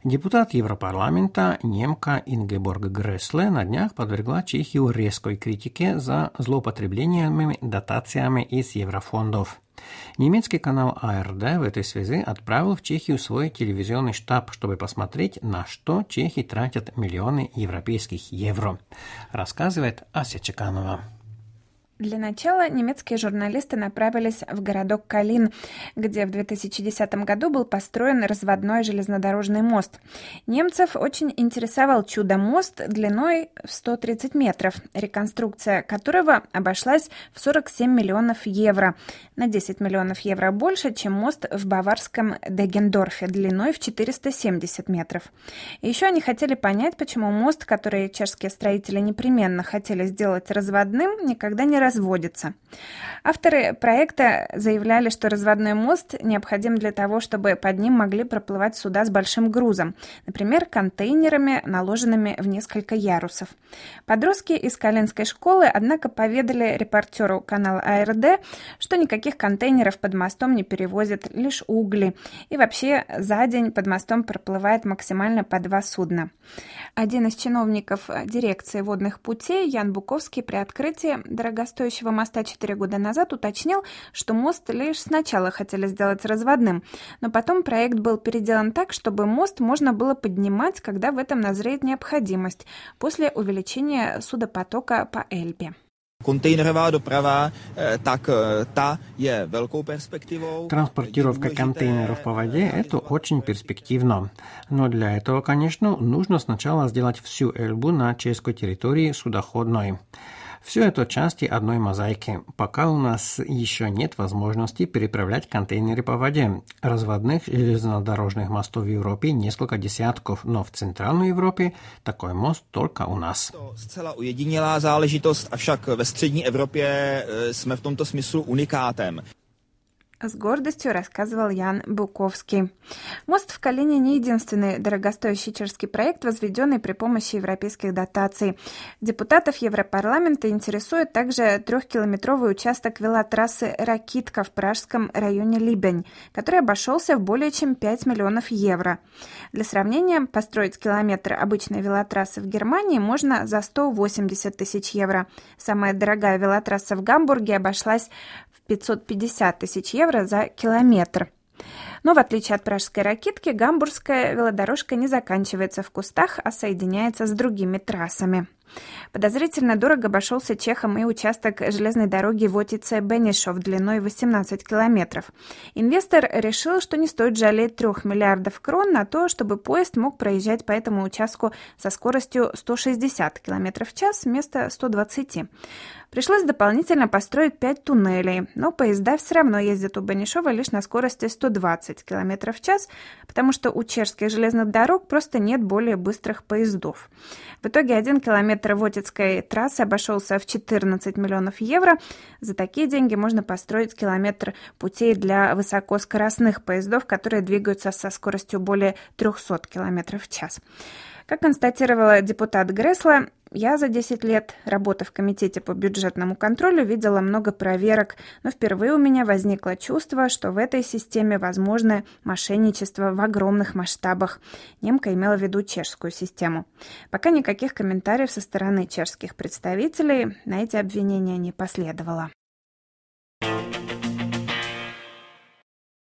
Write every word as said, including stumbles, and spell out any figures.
Депутат Европарламента немка Ингеборг Гресле на днях подвергла Чехию резкой критике за злоупотреблениями дотациями из еврофондов. Немецкий канал А Р Д в этой связи отправил в Чехию свой телевизионный штаб, чтобы посмотреть, на что чехи тратят миллионы европейских евро. Рассказывает Ася Чеканова. Для начала немецкие журналисты направились в городок Калин, где в две тысячи десятом году был построен разводной железнодорожный мост. Немцев очень интересовал чудо-мост длиной в сто тридцать метров, реконструкция которого обошлась в сорок семь миллионов евро, на десять миллионов евро больше, чем мост в баварском Дегендорфе длиной в четыреста семьдесят метров. И еще они хотели понять, почему мост, который чешские строители непременно хотели сделать разводным, никогда не разводится. разводится. Авторы проекта заявляли, что разводной мост необходим для того, чтобы под ним могли проплывать суда с большим грузом, например, контейнерами, наложенными в несколько ярусов. Подростки из Калинской школы, однако, поведали репортеру канала А Р Д, что никаких контейнеров под мостом не перевозят, лишь угли, и вообще за день под мостом проплывает максимально по два судна. Один из чиновников дирекции водных путей, Ян Буковский, при открытии дорогостоящего моста четыре года назад уточнил, что мост лишь сначала хотели сделать разводным, но потом проект был переделан так, чтобы мост можно было поднимать, когда в этом назреет необходимость, после увеличения судопотока по Эльбе. Транспортировка контейнеров по воде – это очень перспективно. Но для этого, конечно, нужно сначала сделать всю Эльбу на чешской территории судоходной. Все это части одной мозаики. Пока у нас еще нет возможности переправлять контейнеры по воде. Разводных железнодорожных мостов в Европе несколько десятков, но в Центральной Европе такой мост только у нас. Zcela ujedinělá záležitost, avšak ve střední Evropě jsme v tomto smyslu unikátem. С гордостью рассказывал Ян Буковский. Мост в Калине не единственный дорогостоящий чешский проект, возведенный при помощи европейских дотаций. Депутатов Европарламента интересует также трехкилометровый участок велотрассы Ракитка в пражском районе Либень, который обошелся в более чем пять миллионов евро. Для сравнения, построить километр обычной велотрассы в Германии можно за сто восемьдесят тысяч евро. Самая дорогая велотрасса в Гамбурге обошлась в пятьсот пятьдесят тысяч евро за километр. Но в отличие от пражской Ракитки, гамбургская велодорожка не заканчивается в кустах, а соединяется с другими трассами. Подозрительно дорого обошелся чехам и участок железной дороги Вотице-Бенишов длиной восемнадцать километров. Инвестор решил, что не стоит жалеть трех миллиардов крон на то, чтобы поезд мог проезжать по этому участку со скоростью сто шестьдесят километров в час вместо ста двадцати. Пришлось дополнительно построить пять туннелей, но поезда все равно ездят у Бенишова лишь на скорости сто двадцать километров в час, потому что у чешских железных дорог просто нет более быстрых поездов. В итоге один километр Вотицкой трассы обошелся в четырнадцать миллионов евро. За такие деньги можно построить километр путей для высокоскоростных поездов, которые двигаются со скоростью более триста километров в час. Как констатировала депутат Гресла, я за десять лет работы в Комитете по бюджетному контролю видела много проверок, но впервые у меня возникло чувство, что в этой системе возможно мошенничество в огромных масштабах. Немка имела в виду чешскую систему. Пока никаких комментариев со стороны чешских представителей на эти обвинения не последовало.